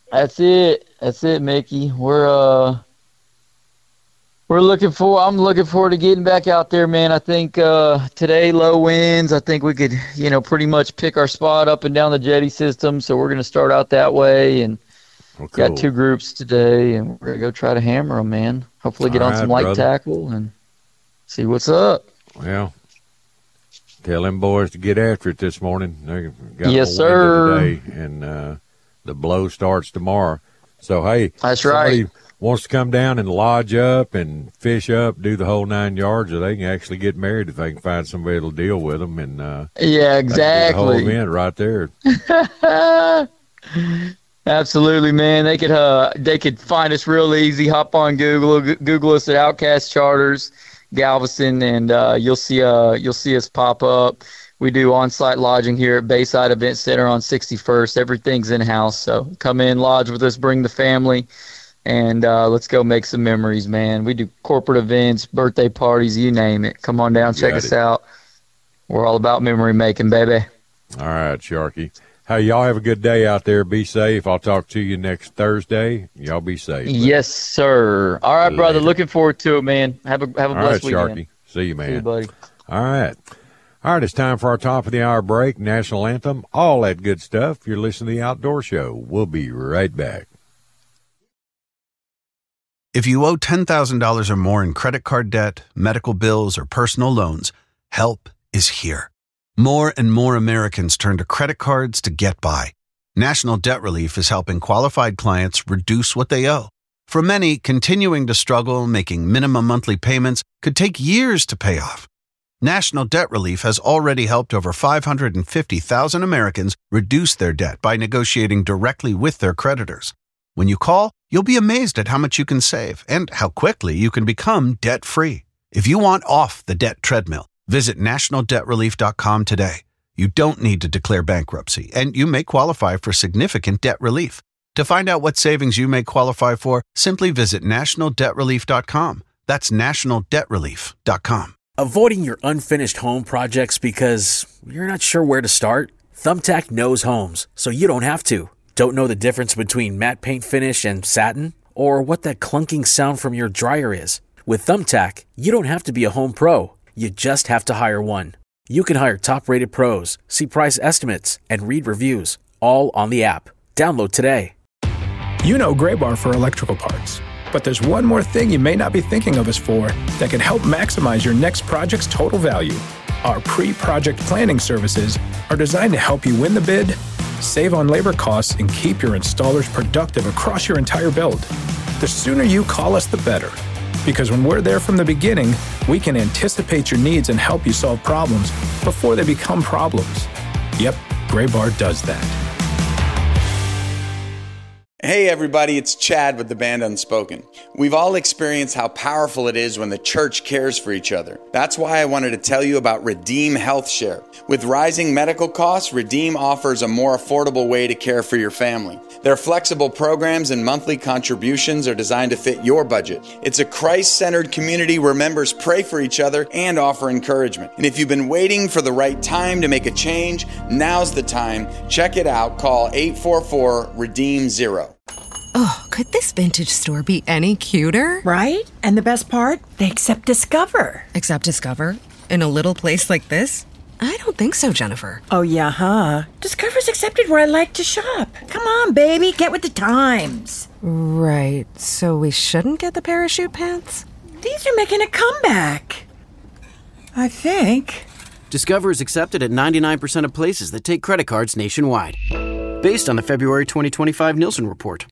That's it, Mickey. I'm looking forward to getting back out there, man. I think today low winds. I think we could, pretty much pick our spot up and down the jetty system. So we're going to start out that way, and got 2 groups today, and we're going to go try to hammer them, man. Hopefully get on some light tackle and see what's up. Well, tell them boys to get after it this morning. They got yes, sir. Today, and the blow starts tomorrow. So, hey, that's right. Wants to come down and lodge up and fish up, do the whole 9 yards, or they can actually get married if they can find somebody that'll deal with them. And yeah, exactly. The whole event right there. Absolutely, man. They could find us real easy. Hop on Google us at Outcast Charters, Galveston, and you'll see us pop up. We do on-site lodging here at Bayside Event Center on 61st. Everything's in-house, so come in, lodge with us, bring the family, and let's go make some memories, man. We do corporate events, birthday parties, you name it. Come on down, check us out. We're all about memory making, baby. All right, Sharky. Hey, y'all have a good day out there. Be safe. I'll talk to you next Thursday. Y'all be safe. Buddy. Yes, sir. All right, brother. Looking forward to it, man. Have a blessed weekend. Sharky. See you, man. See you, buddy. All right. All right, it's time for our top of the hour break, national anthem, all that good stuff. You're listening to The Outdoor Show. We'll be right back. If you owe $10,000 or more in credit card debt, medical bills, or personal loans, help is here. More and more Americans turn to credit cards to get by. National Debt Relief is helping qualified clients reduce what they owe. For many, continuing to struggle making minimum monthly payments could take years to pay off. National Debt Relief has already helped over 550,000 Americans reduce their debt by negotiating directly with their creditors. When you call, you'll be amazed at how much you can save and how quickly you can become debt-free. If you want off the debt treadmill, visit nationaldebtrelief.com today. You don't need to declare bankruptcy, and you may qualify for significant debt relief. To find out what savings you may qualify for, simply visit nationaldebtrelief.com. That's nationaldebtrelief.com. Avoiding your unfinished home projects because you're not sure where to start? Thumbtack knows homes, so you don't have to. Don't know the difference between matte paint finish and satin? Or what that clunking sound from your dryer is? With Thumbtack, you don't have to be a home pro. You just have to hire one. You can hire top-rated pros, see price estimates, and read reviews, all on the app. Download today. You know Graybar for electrical parts, but there's one more thing you may not be thinking of us for that can help maximize your next project's total value. Our pre-project planning services are designed to help you win the bid, save on labor costs, and keep your installers productive across your entire build. The sooner you call us, the better. Because when we're there from the beginning, we can anticipate your needs and help you solve problems before they become problems. Yep, Graybar does that. Hey everybody, it's Chad with the band Unspoken. We've all experienced how powerful it is when the church cares for each other. That's why I wanted to tell you about Redeem Health Share. With rising medical costs, Redeem offers a more affordable way to care for your family. Their flexible programs and monthly contributions are designed to fit your budget. It's a Christ-centered community where members pray for each other and offer encouragement. And if you've been waiting for the right time to make a change, now's the time. Check it out. Call 844-REDEEM-0. Oh, could this vintage store be any cuter? Right? And the best part? They accept Discover. Accept Discover? In a little place like this? I don't think so, Jennifer. Oh, yeah, huh? Discover's accepted where I like to shop. Come on, baby, get with the times. Right, so we shouldn't get the parachute pants? These are making a comeback. I think. Discover is accepted at 99% of places that take credit cards nationwide. Based on the February 2025 Nielsen report.